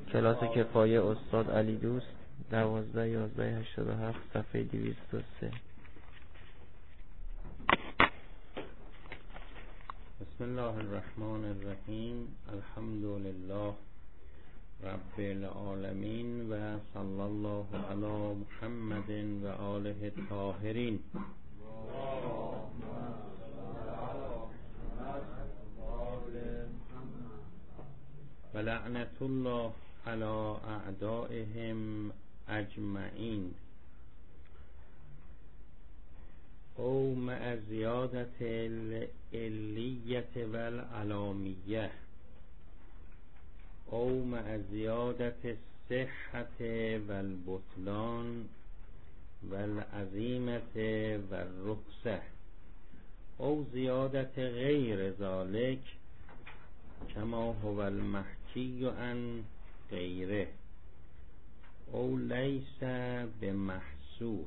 کلاس کفایه استاد علی دوست 12/11/87 صفحه 203. بسم الله الرحمن الرحیم. الحمد لله رب العالمین و صلی الله علی محمد و آله الطاهرین. و لعنت الله علی اعدائهم اجمعین. او مع زیادت العلیت و العلامیه او مع زیادت الصحت و البطلان و العزیمت و الرخصه او زیادت غیر ذالک کما هو المحکی عن غیره او لیس بمحصور.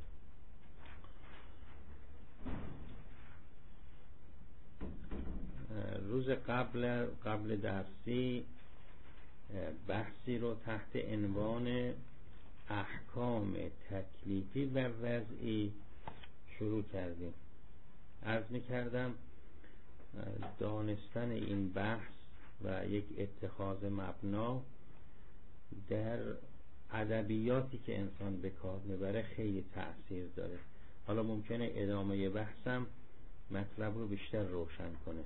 روز قبل درسی بحثی رو تحت عنوان احکام تکلیفی و وضعی شروع کردیم. عرض می‌کردم دانستن این بحث و یک اتخاذ مبنا در ادبیاتی که انسان به کار میبره خیلی تأثیر داره. حالا ممکنه ادامه بحثم مطلب رو بیشتر روشن کنه.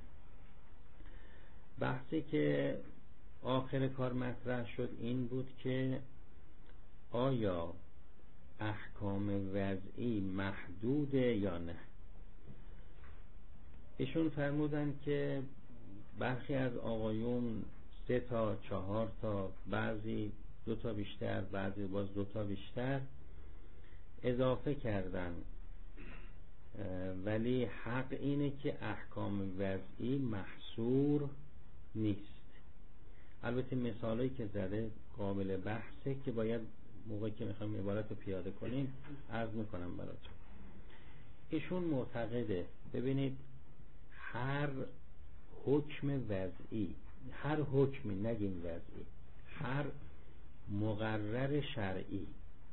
بحثی که آخر کار مطرح شد این بود که آیا احکام وضعی محدوده یا نه. ایشون فرمودن که برخی از آقایون 3 تا 4 تا، بعضی 2 تا بیشتر، بعضی باز 2 تا بیشتر اضافه کردن، ولی حق اینه که احکام وضعی محصور نیست. البته مثالایی که زده قابل بحثه که باید موقعی که میخوایم عبارت رو پیاده کنیم عرض میکنم براتون. ایشون معتقده ببینید هر حکم وضعی، هر حکمی نگیم وضعی، هر مقرر شرعی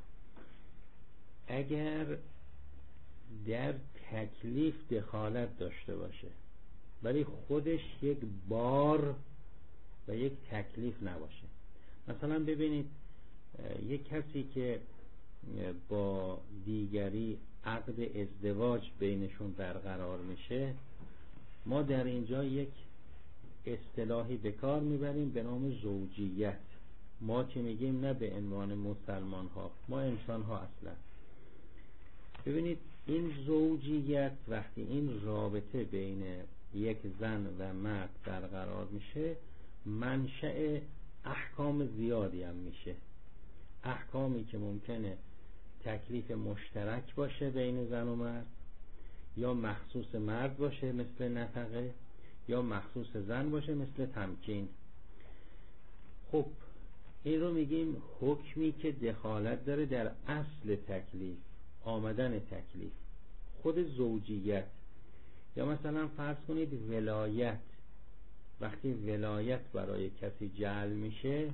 اگر در تکلیف دخالت داشته باشه ولی خودش یک بار و یک تکلیف نباشه. مثلا ببینید یک کسی که با دیگری عقد ازدواج بینشون برقرار میشه، ما در اینجا یک اصطلاحی به کار میبریم به نام زوجیت. ما که میگیم نه به عنوان مسلمان ها، ما انسان ها اصلا. ببینید این زوجیت وقتی این رابطه بین یک زن و مرد برقرار میشه منشأ احکام زیادی هم میشه. احکامی که ممکنه تکلیف مشترک باشه بین زن و مرد، یا مخصوص مرد باشه مثل نفقه، یا مخصوص زن باشه مثل تمکین. خب این رو میگیم حکمی که دخالت داره در اصل تکلیف، آمدن تکلیف، خود زوجیت. یا مثلا فرض کنید ولایت، وقتی ولایت برای کسی جعل میشه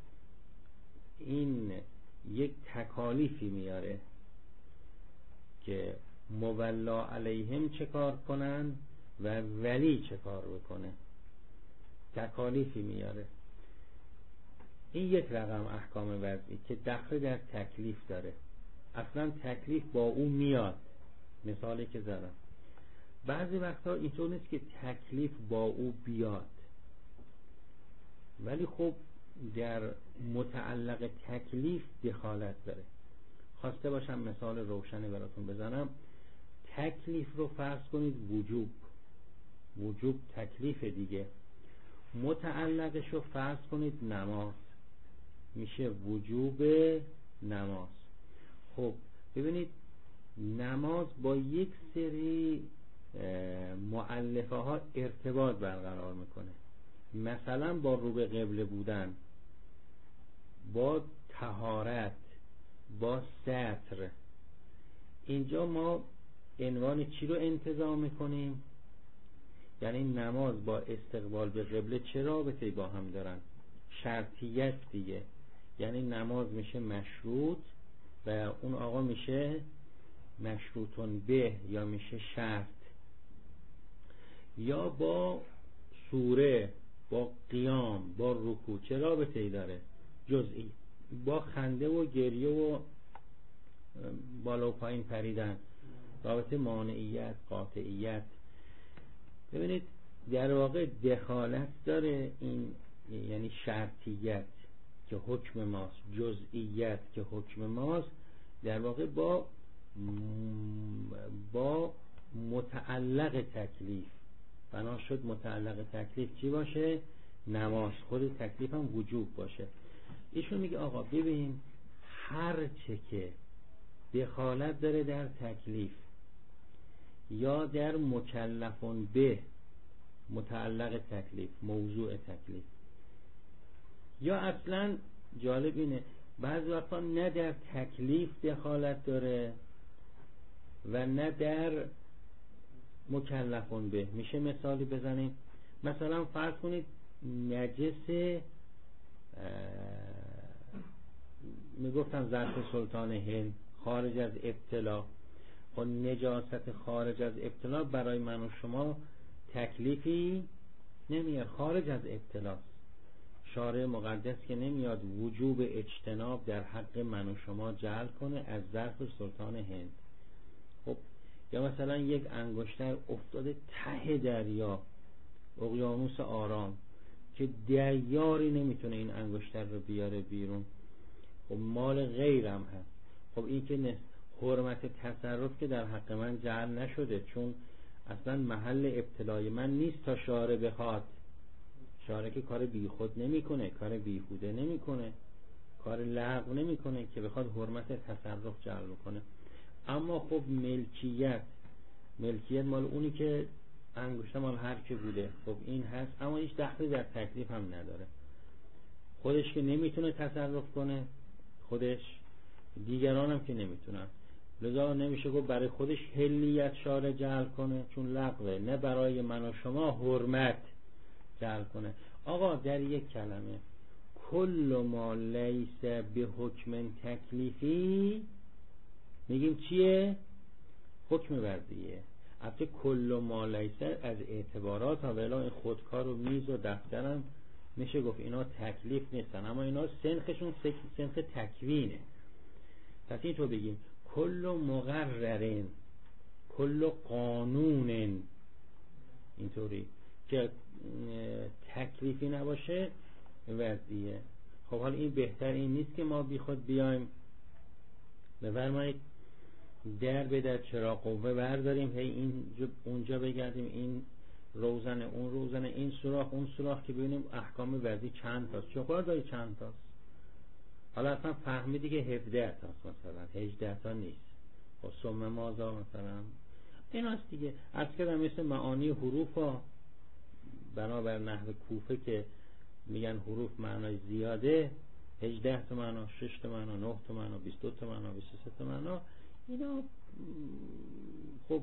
این یک تکالیفی میاره که مولا علیهم چه کار کنن و ولی چه کار بکنه، تکالیفی میاره. این یک رقم احکام وضعی که دخل در تکلیف داره، اصلا تکلیف با او میاد. مثالی که زدم بعضی وقتا اینطور نیست که تکلیف با او بیاد، ولی خب در متعلق تکلیف دخالت داره. خواسته باشم مثال روشنی براتون بزنم. تکلیف رو فرض کنید وجوب تکلیف دیگه، متعلقش رو فرض کنید نماز، میشه وجوب نماز. خب ببینید نماز با یک سری مؤلفه ها ارتباط برقرار میکنه، مثلا با رو به قبله بودن، با طهارت، با ستر. اینجا ما عنوان چی رو انتزاع میکنیم؟ یعنی نماز با استقبال به قبله چه رابطه‌ای با هم دارن؟ شرطیت دیگه، یعنی نماز میشه مشروط و اون آقا میشه مشروطون به یا میشه شرط. یا با سوره، با قیام، با رکوع چه رابطه‌ای داره؟ جزئی. با خنده و گریه و بالا و پایین پریدن، رابطه مانعیت، قاطعیت. ببینید در واقع دخالت داره این، یعنی شرطیت که حکم ماست، جزئیت که حکم ماست، در واقع با متعلق تکلیف. بنا شد متعلق تکلیف چی باشه؟ نماز. خود تکلیف هم وجوب باشه. ایشون میگه آقا ببین هر چه که دخالت داره در تکلیف یا در مکلفون به، متعلق تکلیف، موضوع تکلیف، یا اصلا جالب اینه بعضی وقتا نه در تکلیف دخالت داره و نه در مکلفون به. میشه مثالی بزنیم؟ مثلا فرض کنید نجس، میگفتم ظرف سلطان هند خارج از ابتلا، و نجاست خارج از ابتلا برای من و شما تکلیفی نمیاد، خارج از ابتلاست. شارع مقدس که نمیاد وجوب اجتناب در حق من و شما جعل کنه از ظرف سلطان هند. خب یا مثلا یک انگشتر افتاده ته دریا، اقیانوس آرام، که دیاری نمیتونه این انگشتر رو بیاره بیرون، خب مال غیرم هست. خب این که حرمت تصرف که در حق من جعل نشده، چون اصلا محل ابتلای من نیست تا شارع بخواد. شارع که کار بیخود نمیکنه، کار بیهوده نمیکنه، کار لغو نمیکنه که بخواد حرمت تصرف جعل کنه. اما خب ملکیت مال اونی که انگشت مال هر که بوده، خب این هست، اما هیچ دخلی در تکلیف هم نداره. خودش که نمیتونه تصرف کنه، خودش، دیگران هم که نمیتونن، لذا نمیشه گفت برای خودش حلیت شارع جعل کنه چون لغوه، نه برای من و شما حرمت جعل کنه. آقا در یک کلمه کل ما لیس به حکم تکلیفی میگیم چیه؟ حکم وضعیه. البته کل ما لیس از اعتبارات ها، ولی این خودکار و میز و دفترم میشه گفت اینا تکلیف نیستن، اما اینا سنخشون سنخ تکوینه. پس این تو بگیم کل مقررین، کل قانونن، اینطوری که تکلیفی نباشه وضعیه. خب حالا این بهتر این نیست که ما بی خود بیایم بفرمایید در به در چراغ قوه برداریم، هی این اونجا بگردیم، این روزن اون روزن، این سوراخ اون سوراخ، که ببینیم احکام وضعی چند تاست. چطور داری چند تاست؟ حالا اصلا فهمیدی که 17 تاست، مثلا 18 تا نیست. خب سم مازا مثلا این هست دیگه. از کردم مثل معانی حروف ها بنابر نحو کوفه که میگن حروف معنای زیاده، 18 تا معنا، 6 تا معنا، 9 تا معنا، 22 تا معنا، 23 تا معنا، اینا خب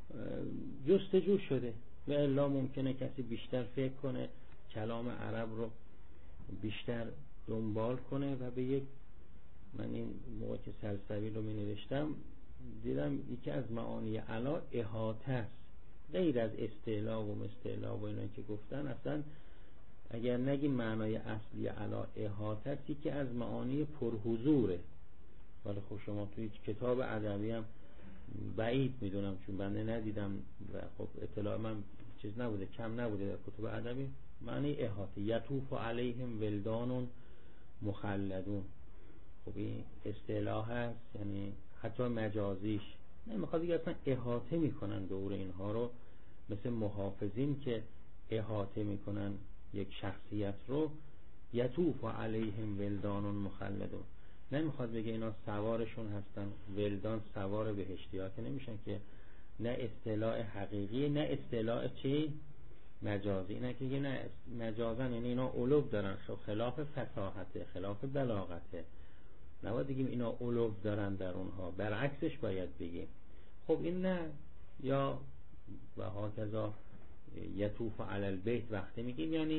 جستجو شده و الا ممکنه کسی بیشتر فکر کنه، کلام عرب رو بیشتر دنبال کنه و به یک، من این موقع که سلسبیل رو می نوشتم دیدم یکی از معانی علا احاطه است، غیر از استعلا و مستعلا و اینا که گفتن، اصلا اگر نگیم معنای اصلی علا احاطه است، یکی از معانی پرحضوره. ولی خب شما توی کتاب ادبی هم بعید میدونم، چون بنده ندیدم و خب اطلاع من چیز نبوده، کم نبوده در کتب ادبی، معنی احاطه یطوف علیهم ولدان مخلدون. خب این اصطلاح هست، یعنی حتی مجازیش نمیخواد دیگه، اصلا احاطه میکنن دور اینها رو، مثل محافظین که احاطه میکنن یک شخصیت رو. یطوف علیهم ولدان مخلدون، نمیخواد بگه اینا سوارشون هستن، ولدان سوار بهشتی ها که نمیشن که، نه اصطلاح حقیقی نه اصطلاح چی؟ مجازی. نه که نه مجازن، یعنی اینا علو دارن، خلاف فصاحته، خلاف بلاغته، نباید بگیم اینا علو دارن در اونها، برعکسش باید بگیم. خب این نه. یا و هاکذا یطوف علی البیت وقتی میگیم یعنی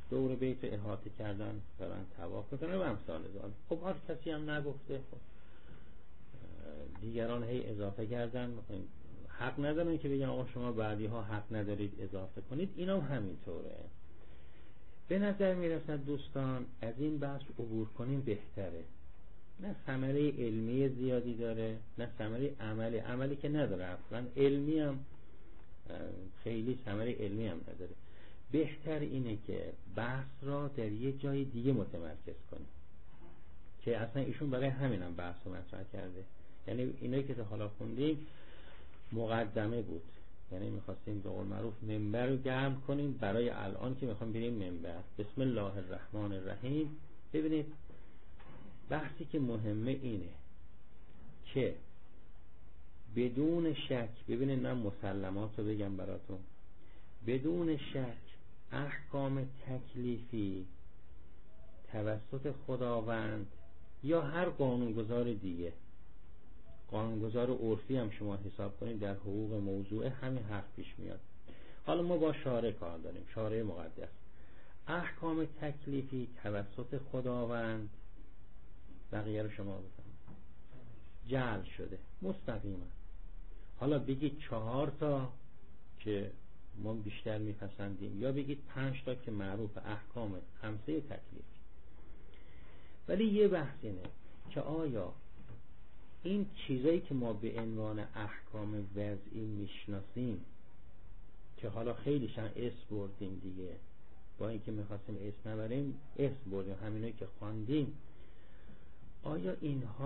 دور بیت احاطه کردن، دارن طواف میکنن و امثال ذالک. خب هر کسی هم نگفته، خب دیگران هی اضافه کردن، حق ندارن که بگن آقا شما بعدی ها حق ندارید اضافه کنید. اینا هم همینطوره. به نظر میرسد دوستان از این بحث عبور کنیم بهتره. نه ثمره علمی زیادی داره، نه ثمره عملی که نداره، اصلا علمی هم خیلی ثمره علمی هم نداره. بهتر اینه که بحث را در یه جای دیگه متمرکز کنیم که اصلا ایشون برای همین هم بحث رو مطرح کرده. یعنی اینایی که تا حالا خوندیم مقدمه بود، یعنی میخواستیم به قول معروف منبر رو گرم کنیم برای الان که میخوام بریم منبر. بسم الله الرحمن الرحیم. ببینید بحثی که مهمه اینه که بدون شک، ببینید من مسلمات رو بگم براتون، بدون شک احکام تکلیفی توسط خداوند یا هر قانونگذار دیگه، قانونگذار عرفی هم شما حساب کنید در حقوق موضوع همین حرف پیش میاد. حالا ما با شارع کار داریم، شارع مقدس. احکام تکلیفی توسط خداوند، بقیه رو شما بفهمید، جعل شده مستقیما. حالا بگید 4 تا که ما بیشتر میپسندیم، یا بگید 5 تا که معروف احکام 5 تکلیفی. ولی یه بحث اینه که آیا این چیزایی که ما به عنوان احکام وضعی میشناسیم که حالا خیلیشن اسم بردیم دیگه، با اینکه میخواستیم اسم نبریم اسم بردیم، همینایی که خواندیم، آیا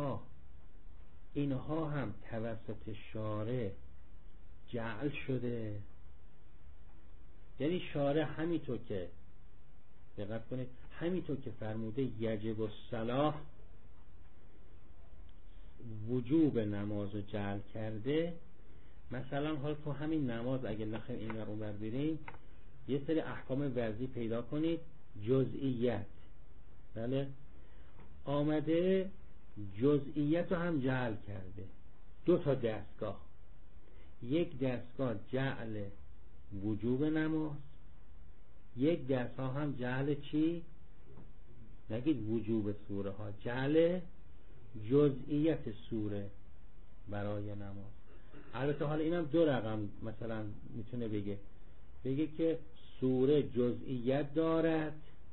اینها هم توسط شارع جعل شده؟ یعنی شارع همینطور که دقت کنید، همینطور که فرموده یجب الصلاة، وجوب نماز رو جعل کرده. مثلا حالا تو همین نماز اگه نخواهیم این ور اون ور بریم، یه سری احکام وضعی پیدا کنید، جزئیت، بله، آمده جزئیت رو هم جعل کرده. 2 تا دستگاه، یک دستگاه جعل وجوب نماز، یک دستگاه هم جعل چی؟ نگید وجوب سوره ها، جعل جزئیت سوره برای نماز. البته حالا اینم 2 رقم مثلا میتونه بگه که سوره جزئیت دارد،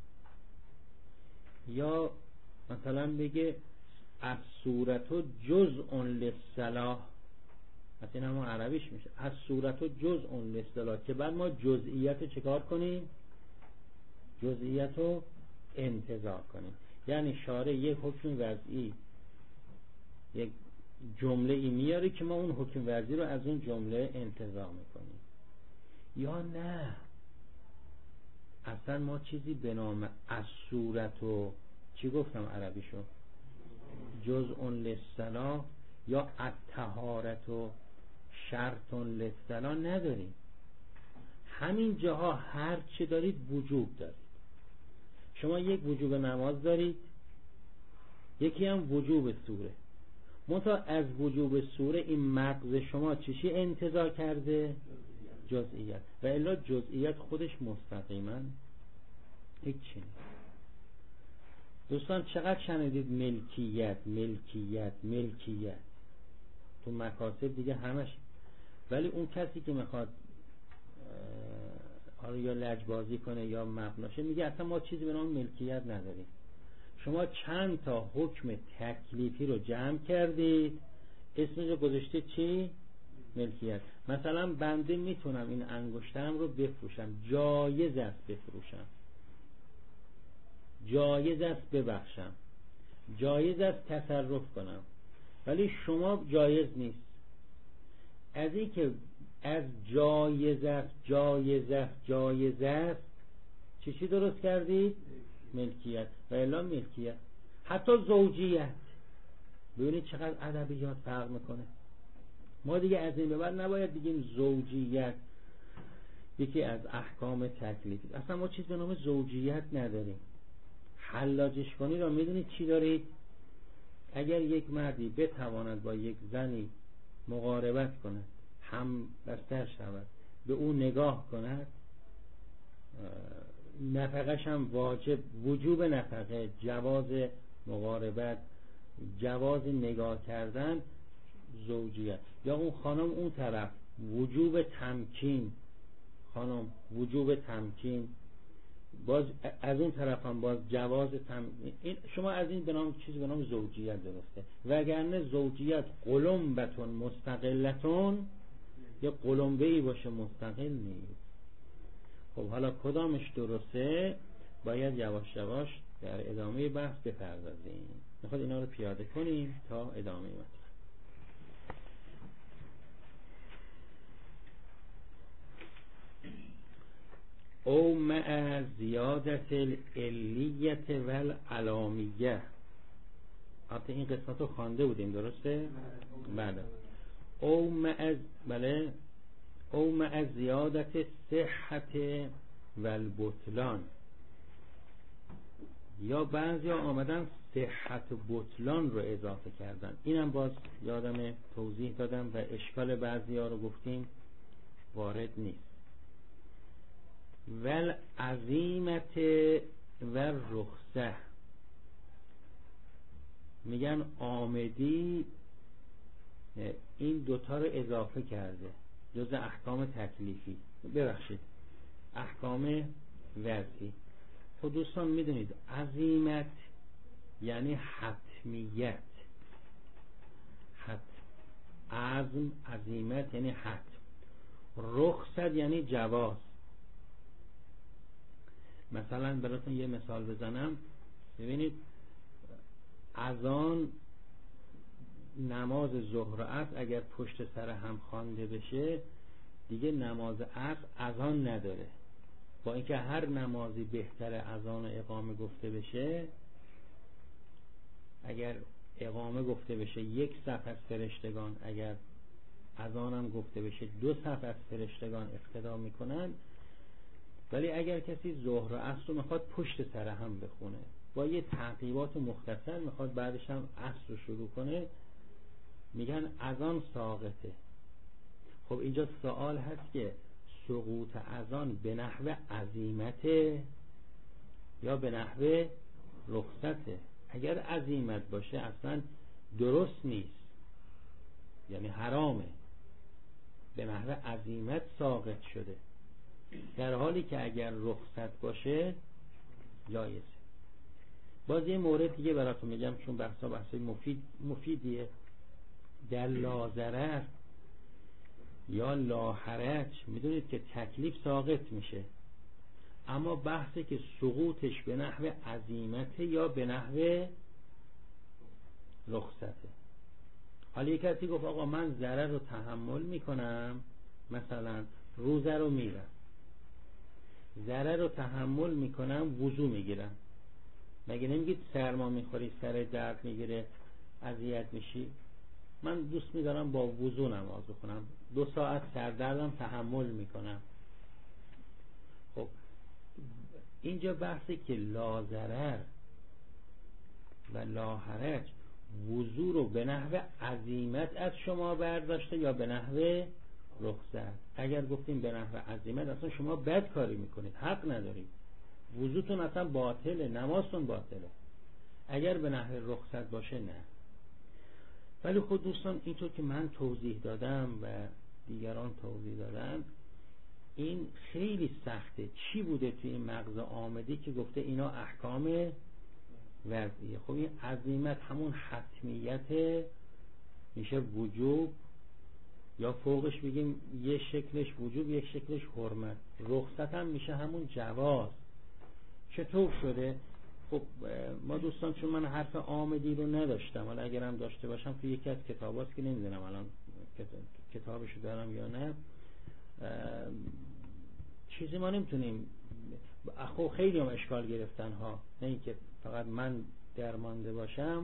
یا مثلا بگه از سورتو جزء للصلاة، مثلا همون عربیش میشه از سورتو جزء للصلاة، که بعد ما جزئیت رو چکار کنیم؟ جزئیت رو انتزاع کنیم. یعنی شارع یک حکم وضعی، یک جمله ای میاره که ما اون حکم وضعی رو از اون جمله انتزاع میکنیم، یا نه اصلا ما چیزی به نام از صورتو، چی گفتم عربیشو؟ جزء للصلاة یا الطهارت شرط للصلاة نداریم. همین جاها هر چی دارید وجوب دارید. شما یک وجوب نماز دارید، یکی هم وجوب سوره. منتها از وجوب سوره این مغز شما چیشی انتزاع کرده؟ جزئیت. و الا جزئیت خودش مستقیما هیچی نیست. دوستان چقدر شنیدید ملکیت تو مکاتب دیگه همش. ولی اون کسی که میخواد حالا یا لجبازی کنه یا مبناشه، میگه اصلا ما چیزی به نام ملکیت نداریم. شما چند تا حکم تکلیفی رو جمع کردید، اسمش رو گذاشته چی؟ ملکیت. مثلا بنده میتونم این انگشترم رو بفروشم، جایز است بفروشم، جایز است ببخشم، جایز است تصرف کنم، ولی شما جایز نیست. از این که از جایز است چی درست کردید؟ ملکیت. و الا ملکیت. حتی زوجیت، ببینید چقدر ادبیات فرق میکنه. ما دیگه از این به بعد نباید بگیم زوجیت یکی از احکام تکلیفی. اصلا ما چیز به نام زوجیت نداریم. حلاجش کنید و میدونید چی دارید؟ اگر یک مردی بتواند با یک زنی مقاربت کند، هم بستر شود، به اون نگاه کند، نفقه‌ش هم واجب، وجوب نفقه، جواز مقاربت، جواز نگاه کردن، زوجیت. یا اون خانم اون طرف وجوب تمکین، خانم وجوب تمکین، باز از اون طرف هم باز جواز این شما از این بنام چیزی به نام زوجیت درسته. وگرنه زوجیت قلمبتون مستقلتون، یا قلمبه‌ای باشه مستقل نیست. خب حالا کدامش درسته باید یواش یواش در ادامه بحث بپردازیم. میخواد اینا رو پیاده کنیم تا ادامه مطلب. او مع زیادت العلیت والعلامیه. البته این قسمت رو خوانده بودیم درسته؟ بله. او مع زیادت صحت والبطلان. یا بعضی ها آمدن صحت و بطلان رو اضافه کردن. اینم باز یادم توضیح دادم و اشکال بعضی ها رو گفتیم وارد نیست. والعزیمت و رخصه، میگن آمدی این دوتا رو اضافه کرده جز احکام تکلیفی، ببخشید احکام وضعی. خب دوستان میدونید عزیمت یعنی حتمیت، عزم، عزیمت یعنی حتم. رخصت یعنی جواز. مثلا براتون یه مثال بزنم، ببینید اذان نماز ظهر و عصر اگر پشت سر هم خوانده بشه دیگه نماز عصر اذان نداره. با اینکه هر نمازی بهتر اذان و اقامه گفته بشه، اگر اقامه گفته بشه 1 صف از فرشتگان، اگر اذان هم گفته بشه 2 صف از فرشتگان اقتدا میکنن. ولی اگر کسی ظهر و عصر رو میخواد پشت سر هم بخونه با یه تعقیبات مختصر، میخواد بعدش هم عصر رو شروع کنه، میگن اذان ساقطه. خب اینجا سوال هست که سقوط اذان به نحو عزیمته یا به نحو رخصته؟ اگر عزیمت باشه اصلا درست نیست، یعنی حرامه، به نحو عزیمت ساقط شده. در حالی که اگر رخصت باشه جایزه. باز یه مورد دیگه براتون میگم چون بحث مفیدیه. در لاضرر یا لاحرج میدونید که تکلیف ساقط میشه، اما بحثه که سقوطش به نحو عزیمته یا به نحو رخصته. حالا یک کسی گفت آقا من ضرر رو تحمل میکنم، مثلا روزه رو میرم، ضرر رو تحمل میکنم، وضو میگیرم. مگه نمیگید سرما میخوری، سر درد میگیره، اذیت میشی؟ من دوست میدارم با وضو نماز بخونم، 2 ساعت سردردم تحمل میکنم. خب اینجا بحثی که لا ضرر و لا حرج وضو رو به نحو عزیمت از شما برداشته یا به نحو رخصت. اگر گفتیم به نحو عزیمت اصلا شما بد کاری میکنید، حق ندارید، وضوتون اصلا باطله، نمازتون باطله. اگر به نحو رخصت باشه نه. ولی خود دوستان اینطور که من توضیح دادم و دیگران توضیح دادن این خیلی سخته. چی بوده توی این مغز آمدی که گفته اینا احکام وضعیه؟ خب این عزیمت همون حتمیت میشه وجوب، یا فوقش بگیم یه شکلش وجوب یک شکلش حرمت. رخصت هم میشه همون جواز. چطور شده؟ خب ما دوستان چون من حرف آمدی رو نداشتم، حالا اگرم داشته باشم تو یکی از کتاباست که نمیدونم الان کتابشو دارم یا نه، چیزی ما نمیتونیم. خب خیلی هم اشکال گرفتن ها، نه اینکه فقط من درمانده باشم،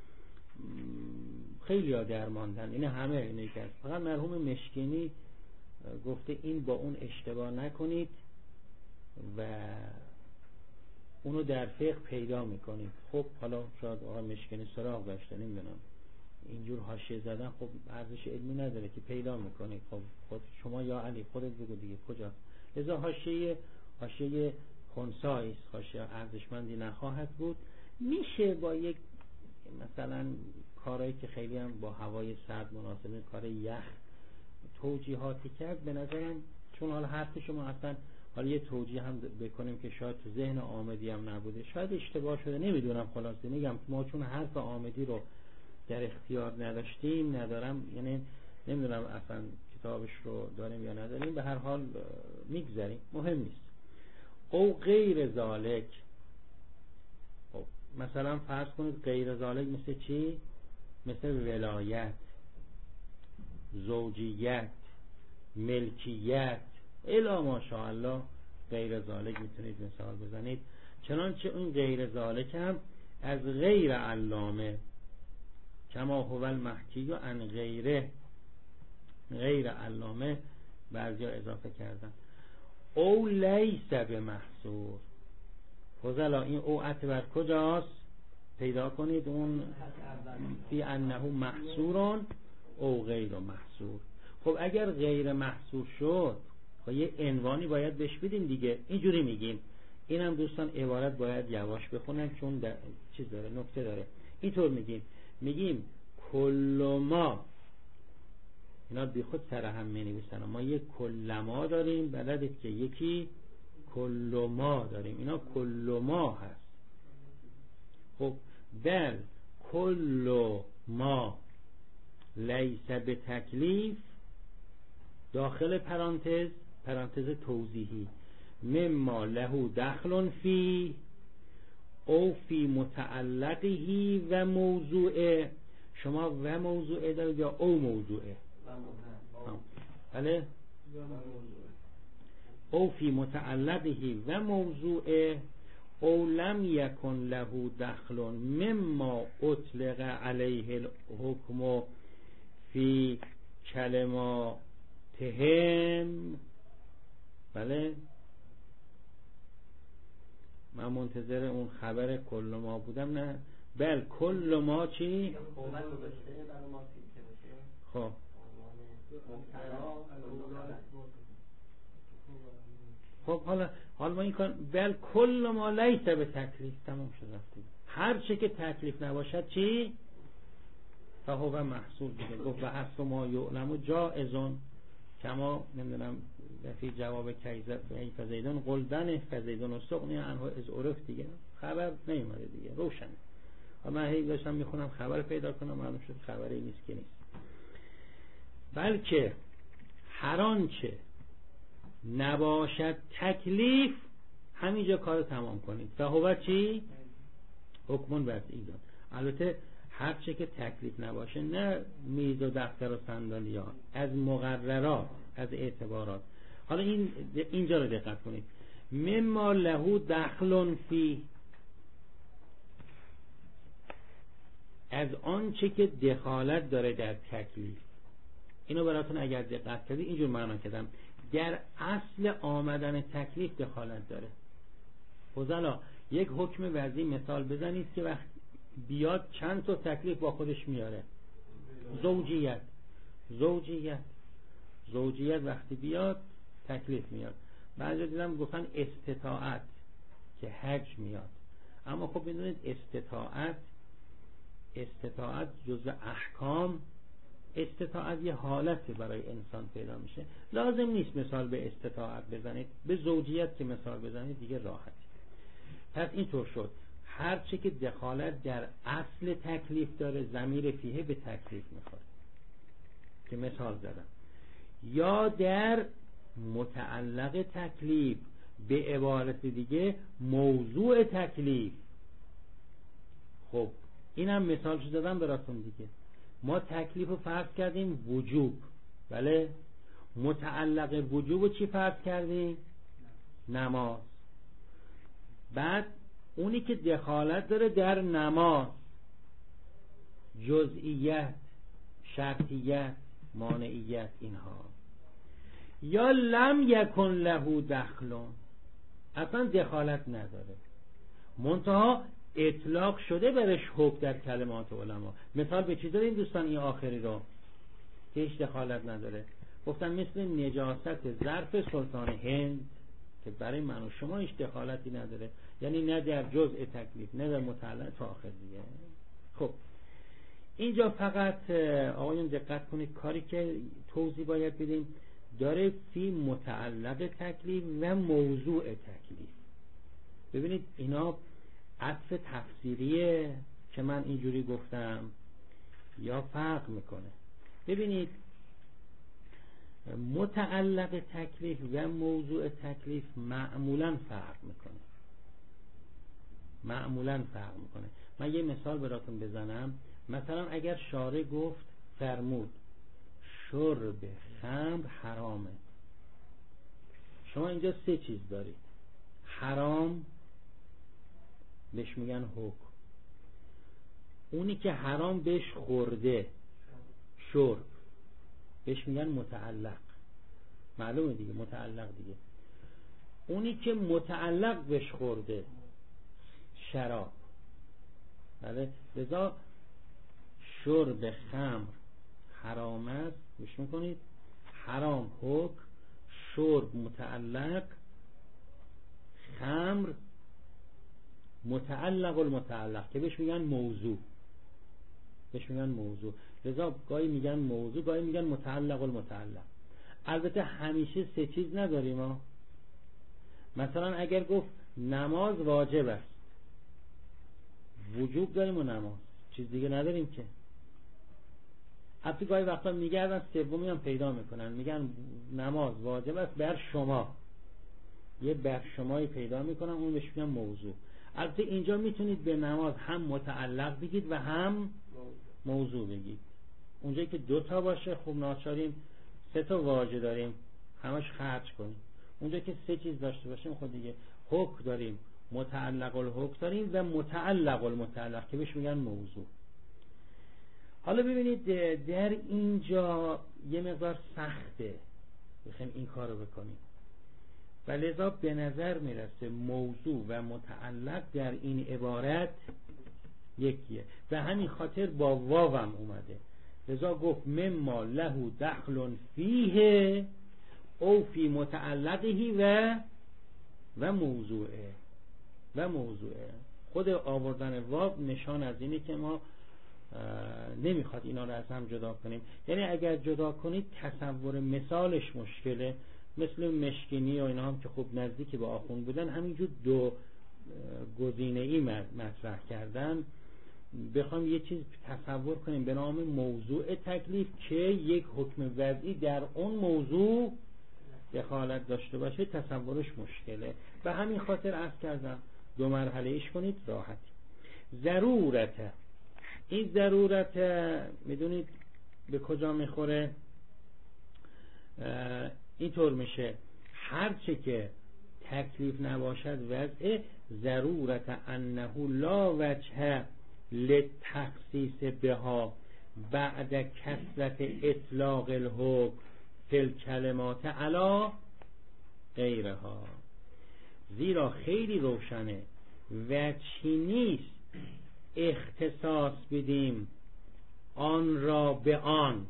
خیلی ها درماندن، این همه اینه که فقط مرحوم مشکینی گفته این با اون اشتباه نکنید و اونو در فقه پیدا میکنید. خب حالا شاید آقا مشکینی سراغ داشته، نمیدونم، اینجور حاشیه زدن خب ارزش علمی نداره که پیدا میکنید. خب خود شما یا علی خودت بگو دیگه کجا. لذا حاشیه خنثی است، خاشیه ارزشمندی نخواهد بود. میشه با یک مثلا کارهایی که خیلی هم با هوای سرد مناسبه، کار یخ، توجیهاتی کرد. به نظرم چون حالا حرف شما اصلا حالا یه توجیه هم بکنیم که شاید تو ذهن آمدی هم نبوده، شاید اشتباه شده، نمیدونم. خلاصه میگم ما چون حرف آمدی رو در اختیار ندارم، یعنی نمیدونم اصلا کتابش رو داریم یا نداریم، به هر حال میگذاریم، مهم نیست. او غیر ذالک، مثلا فرض کنید غیر ذالک مثل چی؟ مثل ولایت، زوجیت، ملکیت، الا ماشاءالله غیر ذالک میتونید مثال بزنید. چنانچه اون غیر ذالک هم از غیر علامه، کما هو المحکی و ان غیر علامه بعضی ها اضافه کردن. او لیس بمحصور. فضلا این او اعتبر کجاست؟ پیدا کنید اون فی انه محصورون او غیر محصور. خب اگر غیر محصور شد خب یه عنوانی باید بهش بدیم دیگه. اینجوری میگیم، اینم دوستان عبارت باید یواش بخونن چون چیز داره، نکته داره. اینطور میگیم کل ما، اینا بی خود سر هم می نویسن، ما یک کل ما داریم، بلدید که یکی کل ما داریم، اینا کل ما هست. خب در کل ما لیس به تکلیف داخل پرانتز توضیحی، مما له دخل فی او فی متعلقه و موضوعه. شما و موضوعه دارید یا او موضوعه؟ بله، او فی متعلقه و موضوعه او لم یکن له دخل مما اطلق علیه الحکم فی کلماتهم. بله، من منتظر اون خبر کل ما بودم. نه بل کل ما چی؟ خب حالا ما این کار بل کل ما لیس به تکلیف، تمام شد رفتیم. هر چه که تکلیف نباشد چی؟ فهو محصول دیگه. گفت و حس ما یعلم و جائزون، کما نمیدونم فی جواب فزیدون قلدن فزیدون و سقنی عنه از عرف دیگه. خبر نیومده دیگه، روشنه. من هی داشتم میخونم خبر پیدا کنم، معلوم شد خبری نیست که نیست. بلکه هر آنچه نباشد تکلیف، همینجا کارو تمام کنید. فهو چی؟ حکمون وضعی داد. البته هر چه که تکلیف نباشه، نه میز و دفتر و صندلی ها، از مقررات، از اعتبارات. حالا اینجا رو دقت کنید. مما له دخل فی، از آن چه که دخالت داره در تکلیف. اینو براتون اگر دقت کردید اینجور معنا کردم، در اصل آمدن تکلیف دخالت داره. فضلا یک حکم وضعی مثال بزنید که وقت بیاد چند تا تکلیف با خودش میاره. زوجیت وقتی بیاد تکلیف میاد. بعضی دیدم گفتن استطاعت که حج میاد، اما خب میدونید استطاعت جزء احکام، استطاعت یه حالتی برای انسان پیدا میشه. لازم نیست مثال به استطاعت بزنید، به زوجیت که مثال بزنید دیگه راحتی. پس اینطور شد هر چه که دخالت در اصل تکلیف داره ضمیر فیه به تکلیف میخوره که مثال زدم، یا در متعلق تکلیف، به عبارت دیگه موضوع تکلیف. خب اینم مثال زدم براتون دیگه. ما تکلیف رو فرض کردیم وجوب، بله، متعلق وجوب رو چی فرض کردیم؟ نماز. بعد اونی که دخالت داره در نماز، جزئیت، شرطیت، مانعیت، اینها. یا لم یکن له دخل، اصلا دخالت نداره، منتها اطلاق شده برش حکم در کلمات علما. مثال به چی داریم دوستان؟ این آخری رو که هیچ دخالت نداره. گفتن مثل نجاست ظرف سلطان هند، که برای من و شما هیچ دخالتی نداره، یعنی نه در جزء تکلیف نه در متعلق تا آخر دیگه. خب اینجا فقط آقایون دقت کنید، کاری که توضیح باید بدیم داره فی متعلق تکلیف و موضوع تکلیف. ببینید اینا عطف تفسیریه که من اینجوری گفتم یا فرق میکنه. ببینید متعلق تکلیف و موضوع تکلیف معمولا فرق میکنه. من یه مثال براتون بزنم. مثلا اگر شارع گفت فرمود شرب خمر حرامه، شما اینجا 3 چیز دارید. حرام بهش میگن حکم، اونی که حرام بهش خورده شرب بهش میگن متعلق، معلومه دیگه متعلق دیگه. اونی که متعلق بهش خورده شراب. بله، لذا شرب خمر حرام است، گوش میکنید، حرام حکم، شرب متعلق، خمر متعلق المتعلق که بهش میگن موضوع. لذا گاهی میگن موضوع، گاهی میگن متعلق المتعلق. البته همیشه 3 چیز نداریم ها. مثلا اگر گفت نماز واجب است، وجوب داریم و نماز، چیز دیگه نداریم که. البته گاهی وقتا میگردن سومی هم پیدا میکنن، میگن نماز واجب است بر شما، یه بر شمایی پیدا میکنن، اون بهش میگن موضوع. البته اینجا میتونید به نماز هم متعلق بگید و هم موضوع بگید. اونجایی که 2 تا باشه خب ناچاریم 3 تا واژه داریم همش خرج کنیم. اونجایی که 3 چیز داشته باشیم خب دیگه حکم داریم، متعلق الحکم داریم و متعلق المتعلق که بهش میگن موضوع. حالا ببینید در اینجا یه مقدار سخته بخوایم این کارو بکنیم و لذا به نظر میرسه موضوع و متعلق در این عبارت یکیه و همین خاطر با واوم اومده. لذا گفت مما له دخل فیه او فی متعلقه و موضوعه. خود آوردن واو نشان از اینه که ما نمیخواد اینا رو از هم جدا کنیم. یعنی اگر جدا کنید تصور مثالش مشکله، مثل مشکینی و اینا هم که خب نزدیک به آخوند بودن همینجور 2 گزینه‌ای مطرح کردن. بخوام یه چیز تصور کنیم به نام موضوع تکلیف که یک حکم وضعی در اون موضوع دخالت داشته باشه تصورش مشکله. به همین خاطر عرض کردم 2 مرحله ایش کنید راحت. ضرورت، این ضرورت میدونید به کجا میخوره؟ اینطور میشه هرچه که تکلیف نباشد وضع ضرورت انه لا وجه للتخصیص بها بعد کثرت اطلاق الحکم فی الکلمات علی غیرها. زیرا خیلی روشنه وجهی نیست اختصاص بدیم آن را به آن،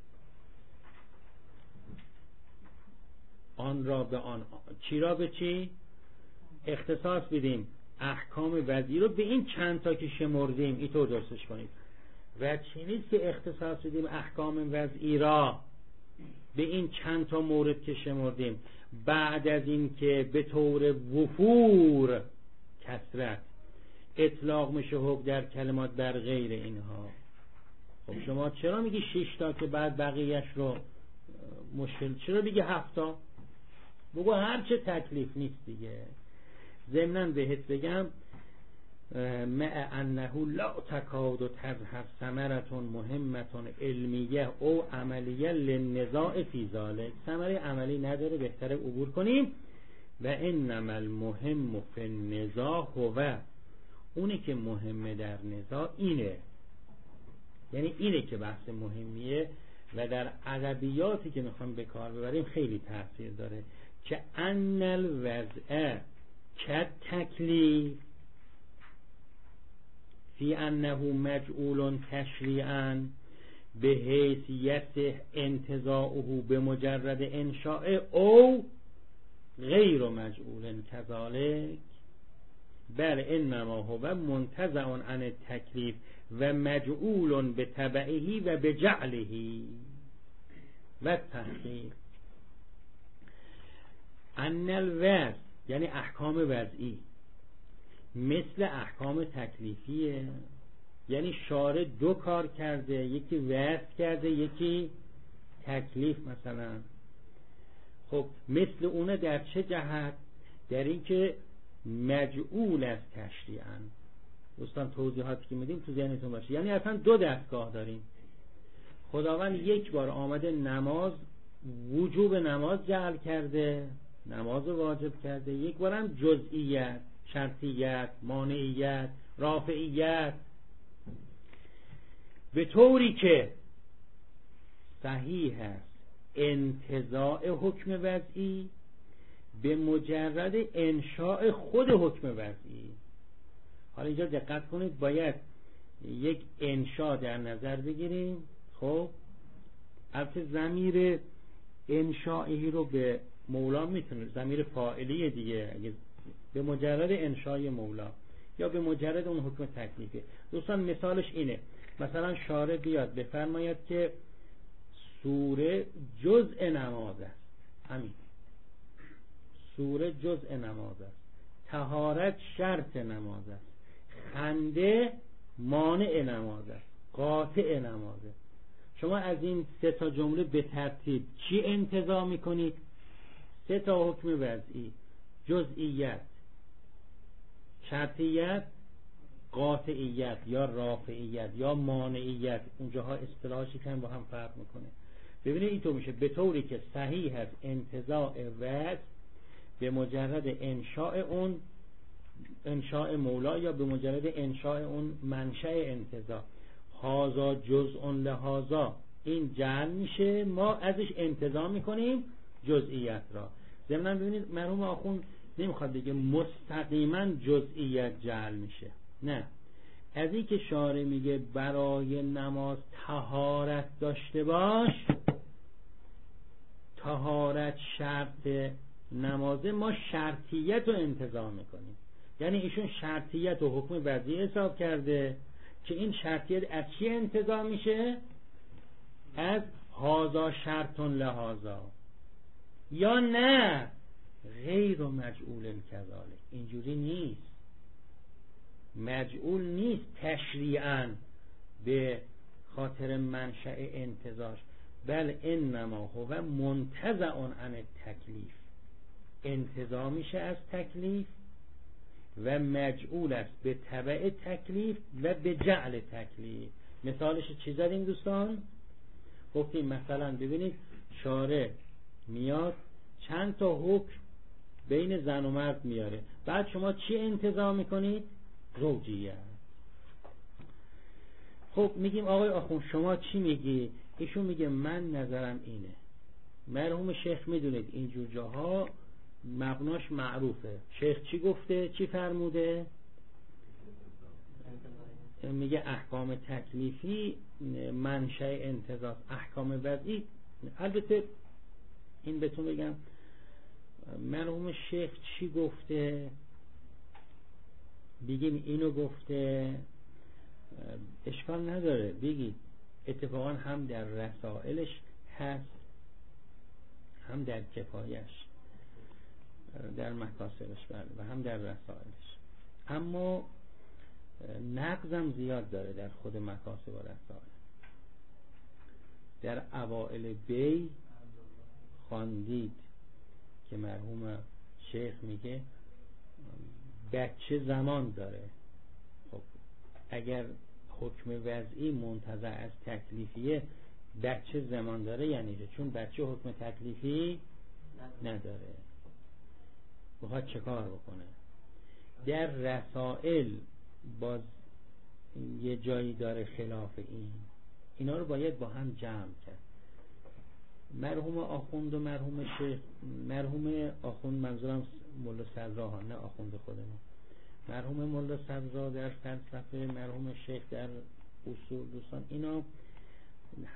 چی را به چی؟ اختصاص بدیم احکام وضعی رو به این چند تا که شمردیم. اینطور درستش کنید. وجهی نیست که اختصاص بدیم احکام وضعی را به این چند تا مورد که شمردیم بعد از این که به طور وفور کثرت اطلاق میشه حکم در کلمات بر غیر اینها. خب شما چرا میگی 6 تا که بعد بقیهش رو مشکل، چرا بگی 7 تا؟ بگو هر چه تکلیف نیست دیگه. ضمناً بهت بگم مع انه لا تکاد تظهر ثمرة مهمة علمیه او عملیه للنزاع فی ذلک. ثمره عملی نداره، بهتره عبور کنیم. و انما المهم فی النزاع هو، اونی که مهمه در نزاع اینه، یعنی اینه که بحث مهمیه و در ادبیاتی که میخوام به کار ببریم خیلی تاثیر داره که ان الوضع کالتکلیف فی انه مجعول تشریعا به حیثیت انتزاعه به مجرد انشاء او غیر مجعول کذالک بل انما هو منتزع عن التکلیف و مجعول به تبعه و به جعله و تحقیق. ان الوضع یعنی احکام وضعی مثل احکام تکلیفیه، یعنی شارع دو کار کرده، یکی وضع کرده یکی تکلیف مثلا. خب مثل اونه در چه جهت؟ در این که مجعول از تشریعاً. دوستان توضیحاتی که میدیم تو ذهنتون باشه. یعنی اصلا دو دستگاه داریم. خداوند یک بار آمده نماز، وجوب نماز جعل کرده، نماز واجب کرده، یک بارم جزئیات، شرطیت، مانعیت، رافعیت، به طوری که صحیح است انتزاع حکم وضعی به مجرد انشاء خود حکم وضعی. حالا اینجا دقت کنید، باید یک انشاء در نظر بگیریم. خب البته ضمیر انشائی رو به مولا میتونه، ضمیر فاعلی دیگه، اگه به مجرد انشای مولا یا به مجرد اون حکم تکلیفی. دوستان مثالش اینه، مثلا شارع بیاد بفرماید که سوره جزء نماز است، همین سوره جزء نماز است، طهارت شرط نماز است، خنده مانع نماز است، قاطع نماز است. شما از این سه تا جمله به ترتیب چی انتزاع میکنید؟ سه تا حکم وضعی، جزئیت، شرطیت، قاطعیت یا رافعیت یا مانعیت. اونجاها اصطلاحش کم با هم فرق میکنه. ببینید اینطور میشه، به طوری که صحیح است انتزاع وضع به مجرد انشاء اون، انشاء مولا یا به مجرد انشاء اون منشأ انتزاع. هازا جزء لهازا، این جعل میشه، ما ازش انتزاع میکنیم جزئیت را. ضمن ببینید مرحوم آخوند نمیخواد بگه مستقیما جزئیت جعل میشه، نه، از این که شارع میگه برای نماز طهارت داشته باش، طهارت شرط نمازه، ما شرطیت رو انتزاع میکنیم. یعنی ایشون شرطیت و حکم وضعی حساب کرده که این شرطیت از چی انتزاع میشه؟ از هازا شرط لهازا. یا نه غیر مجعول کذالک، اینجوری نیست، مجعول نیست تشریعاً به خاطر منشأ انتزاعش، بل انما هو منتزع عن التکلیف، انتزاع میشه از تکلیف و مجعول است به تبع تکلیف و به جعل تکلیف. مثالش چی زدیم دوستان؟ گفتیم مثلا ببینید شارع میاد چند تا حکم بین زن و مرد میاره، بعد شما چی انتزاع میکنید؟ زوجیت. خب میگیم آقای آخوند شما چی میگی؟ ایشون میگه من نظرم اینه. مرحوم شیخ میدونید اینجور جاها مبناش معروفه. شیخ چی گفته؟ چی فرموده؟ میگه احکام تکلیفی منشأ انتزاع، احکام وضعی. البته این بهتون بگم مرحوم شیخ چی گفته، بگیم اینو گفته، اشکال نداره بگید. اتفاقا هم در رسائلش هست، هم در کفایش، در مکاسبش بله، و هم در رسائلش. اما نقضم زیاد داره در خود مکاسب و رسائل. در اوائل بی خواندید که مرحوم شیخ میگه بچه زمان داره. خب اگر حکم وضعی منتزع از تکلیفیه، بچه زمان داره یعنی چون بچه حکم تکلیفی نداره، بخواد چه کار بکنه؟ در رسائل باز یه جایی داره خلاف این، اینا رو باید با هم جمع کرد. مرحوم آخوند و مرحوم شیخ، مرحوم آخوند منظورم مولا صدرا ها، نه آخوند خودمون. مرحوم مولا صدرا در فلسفه، مرحوم شیخ در اصول. دوستان اینا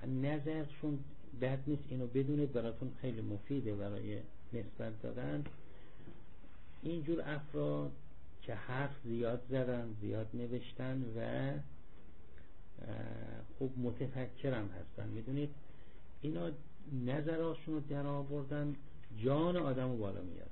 نظرشون بد نیست، اینو بدونید، براتون خیلی مفیده برای نسبت دادن. اینجور افراد که حرف زیاد زدن، زیاد نوشتن و خوب متفکرم هستن، میدونید اینا نظراشون رو در آوردن جان آدم رو بالا میاره.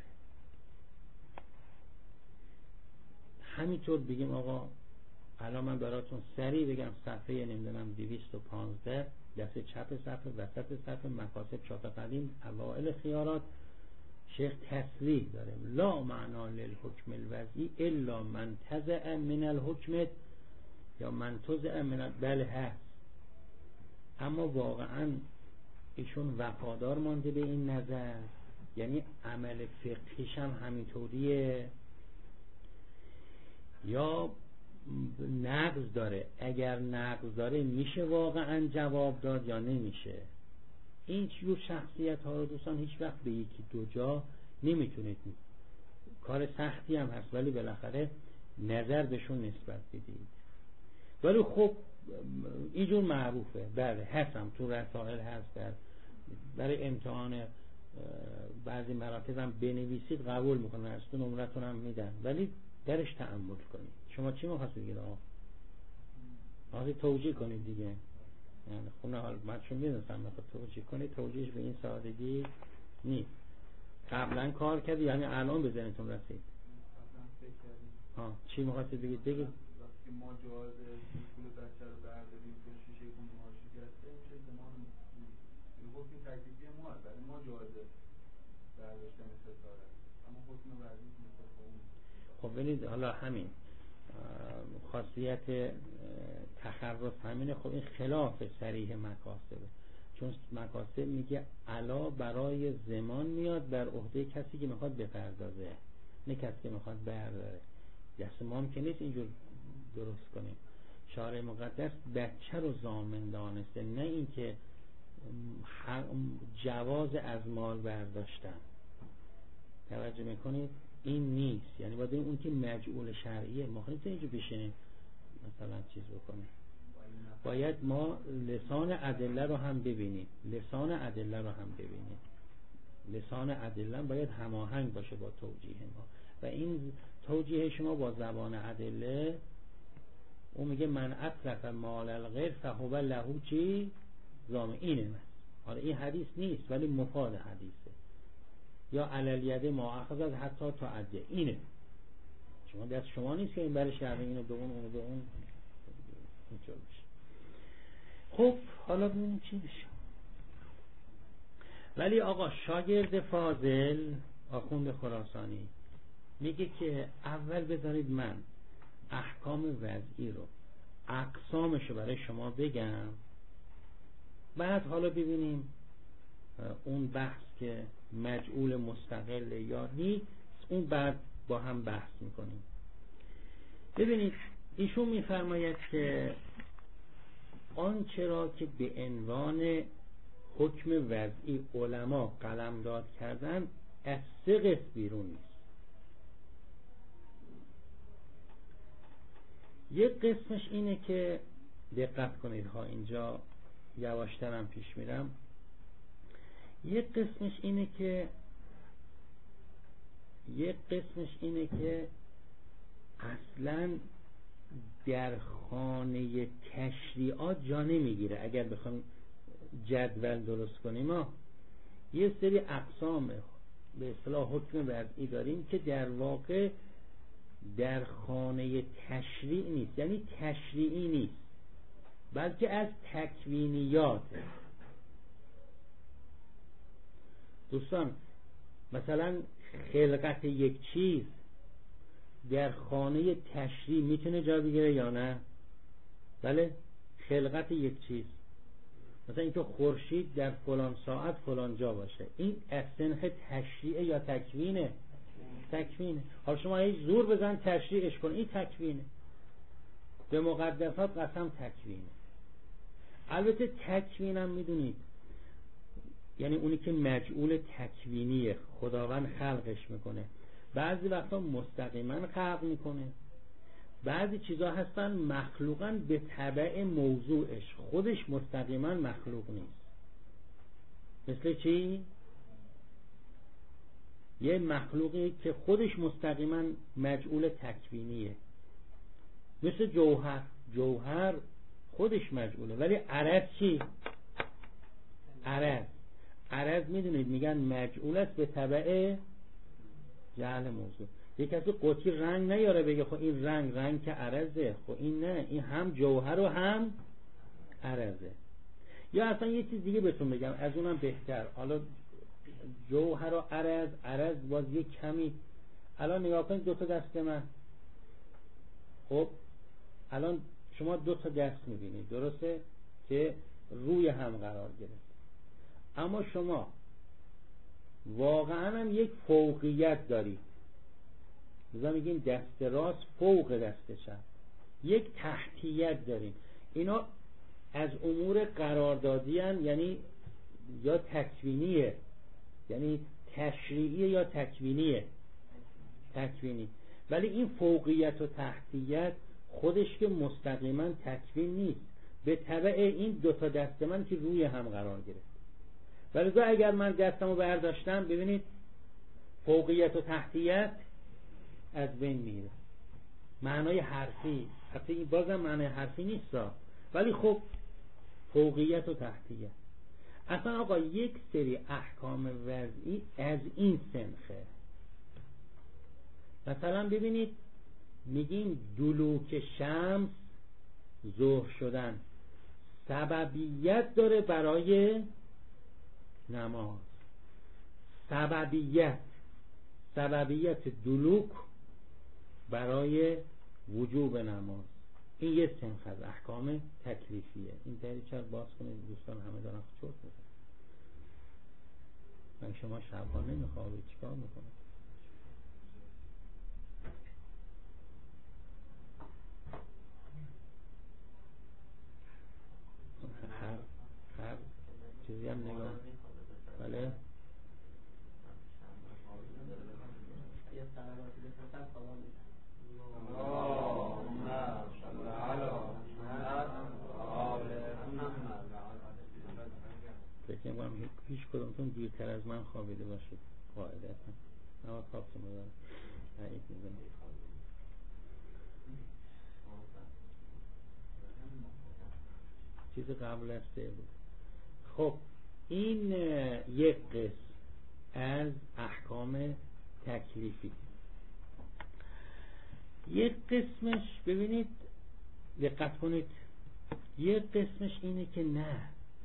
همینطور بگیم آقا الان من براتون سریع بگم صفحه نمیدونم 215 دست چپ صفحه، وسط صفحه، مکاسب چاپ قدیم، اوائل خیارات، شیخ تصریح داره لا معنا للحکم الوضعی الا من تزع من الحکم یا من تزع من بله هست، اما واقعا ایشون وفادار مانده به این نظر، یعنی عمل فقهیش هم همینطوریه یا نقض داره؟ اگر نقض داره میشه واقعا جواب داد یا نمیشه؟ این جور شخصیت ها رو دوستان هیچ وقت به یکی دو جا نمیتونید، کار سختی هم هست ولی بالاخره نظر بهشون نسبت بدید. ولی خب اینجور معروفه، بله هستم تو رسائل هست، برای امتحان بعضی مراکز هم بنویسید قبول میکنن، از تو نمرتون هم میدن، ولی درش تأمل کنید. شما چی میخواستید بگید آقا؟ آقا توجیه کنید دیگه، یعنی خونه حال من چون میدونستم میخواد توجیه کنید، توجیهش به این سادگی نیست. قبلا کار کردی یعنی الان به ذهنتون رسید؟ چی میخواستید بگید؟ بگید. وقتی ما جواز پول بچه رو برداریم که شیشه گونه ها شکسته میشه زمان این حکم تکلیفی ما هست، ولی ما جواز برداشتن ستاره، اما حکم وضعی خب ببینید حالا همین خاصیت تخرص همینه. خب این خلاف صریح مکاسبه، چون مکاسب میگه علا برای زمان میاد بر عهده کسی که میخواد بپردازه، نه کسی که میخواد برداره. دست ما هم که نیست اینجور درست کنیم. شارع مقدس بچه رو ضامن دانسته، نه اینکه جواز از مال برداشتن. توجه میکنید؟ این نیست، یعنی باید اون که مجعول شرعیه ما خیلی اینجا بشینیم مثلا چیز بکنیم. باید ما لسان ادله رو هم ببینیم، لسان ادله رو هم ببینیم. لسان ادله باید هماهنگ باشه با توجیه ما، و این توجیه شما با زبان ادله. اون میگه من اتلف مال الغیر فهو له چی ضامن، اینه. حالا این حدیث نیست ولی مفاد حدیثه. یا علل ما اخذت حتی تا عده، اینه. شما دست شما نیست که این برای شرعی اینو به اون اونو به اون اینطور بشه. خب حالا ببینیم چی بشه. ولی آقا شاگرد فاضل آخوند خراسانی میگه که اول بذارید من احکام وضعی رو اقسامش رو برای شما بگم، بعد حالا ببینیم اون بحث که مجعول مستقل یا نیست اون بعد با هم بحث میکنیم. ببینید ایشون میفرماید که آنچه را که به عنوان حکم وضعی علما قلمداد کردن از سه قسم بیرون نیست. یک قسمش اینه که دقت کنید ها، اینجا یواشترم پیش میرم. یک قسمش اینه که اصلا در خانه تشریعات جا نمیگیره. اگر بخوام جدول درست کنیم ما یه سری اقسام به اصطلاح حکم وضعی داریم که در واقع در خانه تشریع نیست، یعنی تشریعی نیست بلکه از تکوینیات. دوستان مثلا خلقت یک چیز در خانه تشریع میتونه جا بگیره یا نه؟ بله، خلقت یک چیز، مثلا اینکه خورشید در فلان ساعت فلان جا باشه، این از صنف تشریع یا تکوینه؟ تکوینه. حالا شما هیچ زور بزن تشریعش کن، این تکوینه. به مقدسات قسم تکوینه. البته تکوینم میدونید یعنی اونی که مجعول تکوینیه، خداوند خلقش میکنه. بعضی وقتا مستقیما خلق میکنه، بعضی چیزا هستن مخلوقن به تبع موضوعش، خودش مستقیما مخلوق نیست. مثل چی؟ یه مخلوقی که خودش مستقیما مجعول تکوینیه، مثل جوهر خودش مجعوله، ولی عرض چی؟ عرض میدونید میگن مجعول است به تبع جعل موضوع. یک کسی قطعی رنگ نیاره بگه خب این رنگ که عرضه، خب این نه، این هم جوهر و هم عرضه. یا اصلا یه چیز دیگه بهتون بگم از اونم بهتر، حالا جوهر و عرض باز یک کمی. الان نگاه کنید 2 تا دست من، خب الان شما 2 تا دست میبینید، درسته که روی هم قرار گرفت، اما شما واقعا هم یک فوقیت دارید، مثلا میگیم دست راست فوق دست چپ، یک تحتیت داریم. اینا از امور قراردادی هن، یعنی یا تکوینیه، یعنی تشریعیه یا تکوینی. ولی این فوقیت و تحتیت خودش که مستقیما تکوین نیست، به تبع این 2 تا دست من که روی هم قرار گرفت. ولی اگر من دستمو برداشتم، ببینید فوقیت و تحتیت از بین میره. معنای حرفی، حتی این بازم معنای حرفی نیست، ولی خب فوقیت و تحتیت. اصلا آقا یک سری احکام وضعی از این سنخه. مثلا ببینید میگیم دلوک شمس، ظهر شدن، سببیت داره برای نماز. سببیت دلوک برای وجوب نماز. این یه سنخ از احکام تکلیفیه. این دریچه رو باز کنید، دوستان همه دارن چرت میزنن. من شما شبانه نمیخوابید چیکار میکنید؟ هر چیزی هم نگاه. بله فکر می‌کنم هیچ کدومتون دیرتر از من خوابیده باشید قاعدتا. اما خوابتون رو دارم تعیید می‌زنم. چیز قبل از 3 بود. خب این یک قسم از احکام تکلیفی. یک قسمش ببینید دقت کنید، یک قسمش اینه که نه،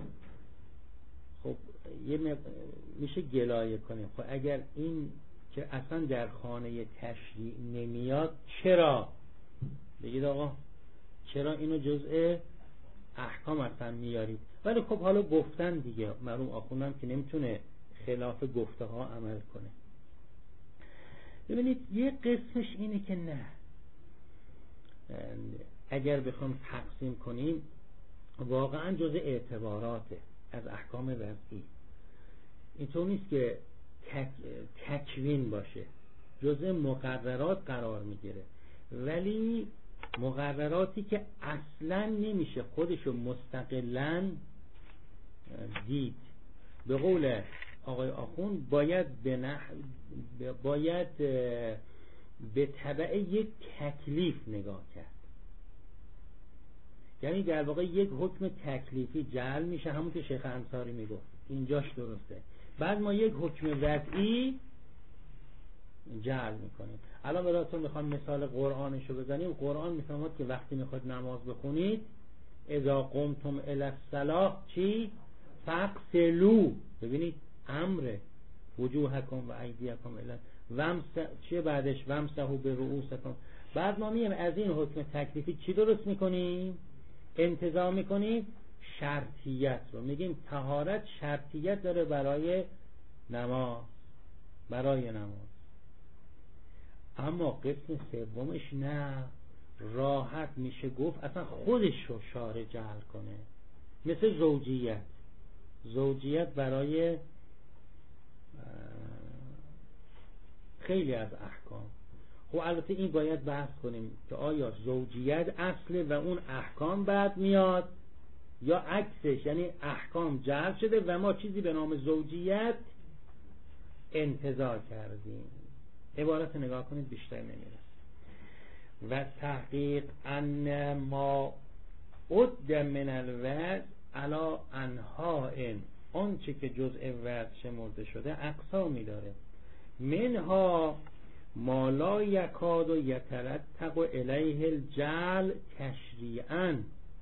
خب میشه گلایه کنیم، خب اگر این که اصلا در خانه تشریع نمیاد چرا؟ بگید آقا چرا اینو جزء احکام اصلا میارید؟ ولی خب حالا گفتن دیگه، مرحوم آخوندم که نمیتونه خلاف گفته ها عمل کنه. ببینید یه قسمش اینه که نه، اگر بخوام تقسیم کنیم واقعا جزء اعتباراته از احکام وضعی. اینطور نیست که تکوین باشه، جزء مقررات قرار میگیره، ولی مقرراتی که اصلا نمیشه خودشو مستقلاً دید. به قول آقای آخوند باید به تبع یک تکلیف نگاه کرد. یعنی در واقع یک حکم تکلیفی جعل میشه، همون که شیخ انصاری میگفت اینجاش درسته، بعد ما یک حکم وضعی جعل میکنیم. الان براتون میخوام مثال قرآنشو بزنیم. قرآن میفرماد که وقتی میخواد نماز بخونید اذا قمتم الی الصلاة چی؟ فاغسلوا. ببینید امر وجوهکم و ایدیکم الی چیه بعدش؟ وامسحوا برؤوسکم. بعد ما میایم از این حکم تکلیفی چی درست میکنیم؟ انتزاع میکنیم شرطیت رو. میگیم طهارت شرطیت داره برای نماز، اما قسم سومش نه، راحت میشه گفت اصلا خودش رو شارع جعل کنه. مثل زوجیت برای خیلی از احکام. خب البته این باید بحث کنیم که آیا زوجیت اصله و اون احکام بعد میاد یا عکسش، یعنی احکام جعل شده و ما چیزی به نام زوجیت انتزاع کردیم. عبارت نگاه کنید بیشتر نمیرسه. و تحقیق ان ما عد من الوضع علی انواع، اون چه که جزء وضع شمرده شده اقسامی داره. منها ما لا یکاد و یترتب الیه الجعل تشریعا،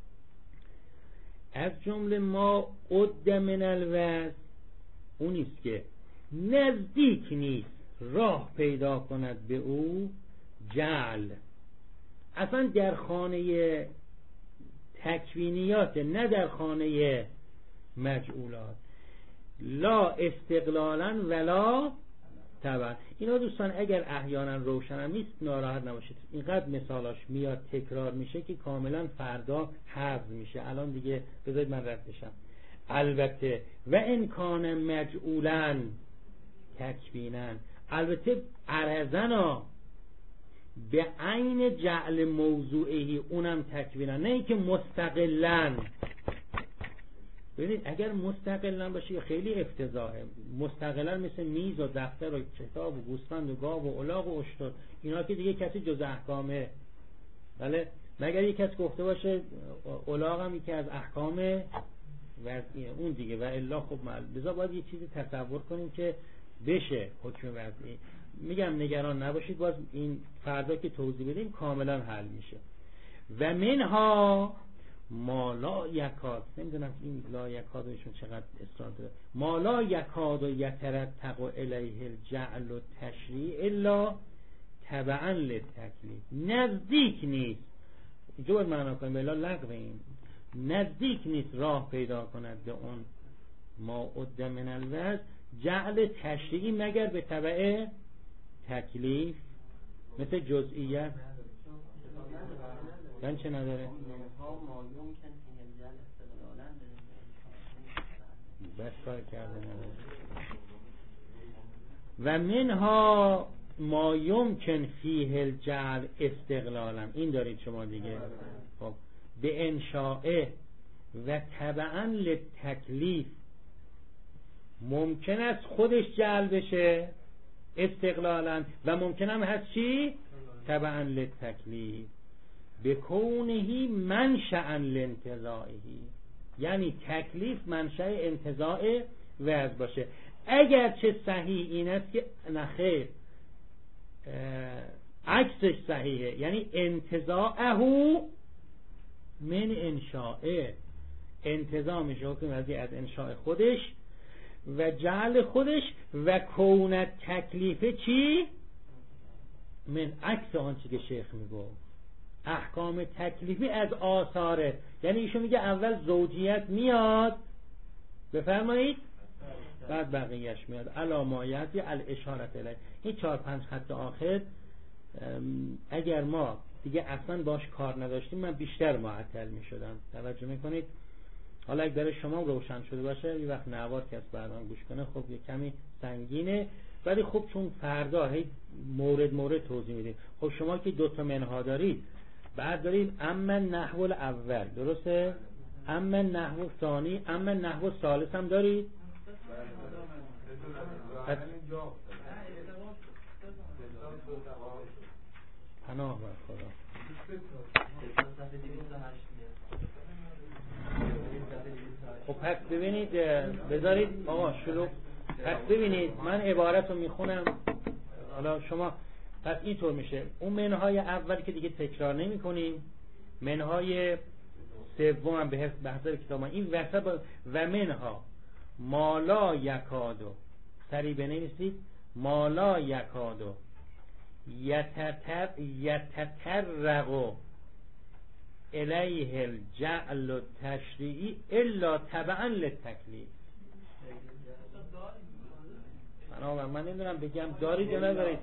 از جمله ما عد من الوضع اونیست که نزدیک نیست راه پیدا کند به او جعل، اصلا در خانه تکوینیات، نه در خانه مجعولات. لا استقلالا ولا تبعا. اینا دوستان اگر احیانا روشن هم نیست ناراحت نباشید، اینقدر مثالاش میاد تکرار میشه که کاملا فردا حفظ میشه. الان دیگه بذارید من رد بشم. البته و امکان مجعولا تکوینا، البته عرضنا به عین جعل موضوعی، اونم تکوینا، نه اینکه مستقلا. ببینید اگر مستقلا باشه خیلی افتضاحه. مستقلا مثل میز و دفتر و کتاب و گوسفند و گاو و الاغ و اشتر، اینا که دیگه کسی جز احکامه. بله مگر یک کس گفته باشه الاغ هم یکی از احکام وضعیه اون دیگه، و الا خب بذار باید یه چیزی تصور کنیم که بشه حکم وضعی. میگم نگران نباشید، باز این فردا که توضیح بدیم کاملا حل میشه. و منها ما لا یکاد، نمیدونم این لا یکادشون چقدر اصرار داره، ما لا یکاد و یترتب الیه الجعل و تشریع الا تبعا للتکلیف، نزدیک نیست. اینجا باید معنا کنیم الا لغو، این نزدیک نیست راه پیدا کند به اون ما عد من الوضع جعل تشریعی مگر به تبع تکلیف، مثل جزئیت. من چه نداره؟ بس کار کرده نداره. و منها ما یمکن فیه الجعل استقلالا، این دارید شما دیگه. خب به انشاءه و تبعا للتکلیف، ممکن است خودش جعل بشه استقلالا و ممکن هم هست چی؟ تبعا للتکلیف بکونهی منشأ لانتزاعهی، یعنی تکلیف منشأ انتزاع وضع باشه. اگر چه صحیح این است که نخیر، عکسش صحیحه، یعنی انتزاعه من انشاءه، انتزاع میشه حکم از انشاء خودش و جعل خودش، و کونت تکلیفه چی؟ من عکس آنچه که شیخ میگو، احکام تکلیفی از آثاره. یعنی ایشون میگه اول زوجیت میاد، بفرمایید، بعد بقیهش میاد. علامایت یا الاشارت الیه. این 4-5 خط آخر اگر ما دیگه اصلا باش کار نداشتیم من بیشتر معطل میشدم. توجه میکنید؟ حالا اگه برای شما روشن شده باشه یه وقت نوار که از برنامه گوش کنه خب یه کمی سنگینه، ولی خب چون فردا هی مورد توضیح میدیم. خب شما که 2 منها دارید، بعد دارید اما نحو الاول، درسته؟ اما نحو ثانی، اما نحو ثالث هم دارید؟ پناه بر خدا. خب پس ببینید، بذارید آقا شروع. پس ببینید من عبارت رو میخونم، حالا شما پس اینطور میشه. اون منهای اول که دیگه تکرار نمی کنیم، منهای سوم هم به حسب کتاب این وسط. و منها مالا یکادو، سریع بنویسید، مالا یکادو یتطرق الیه الجعل التشریعی الا تبعا للتکلیف. من نمیدونم بگم دارید یا ندارید.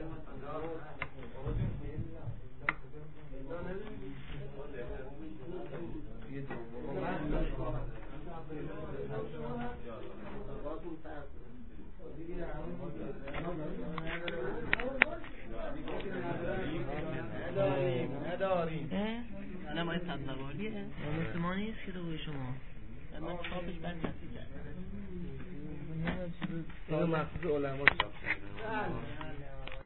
نداریم نمای صدنوالیه مثل ما نیست که روی شما من چاپش بر نسید اینو مخصوص علما ساختن.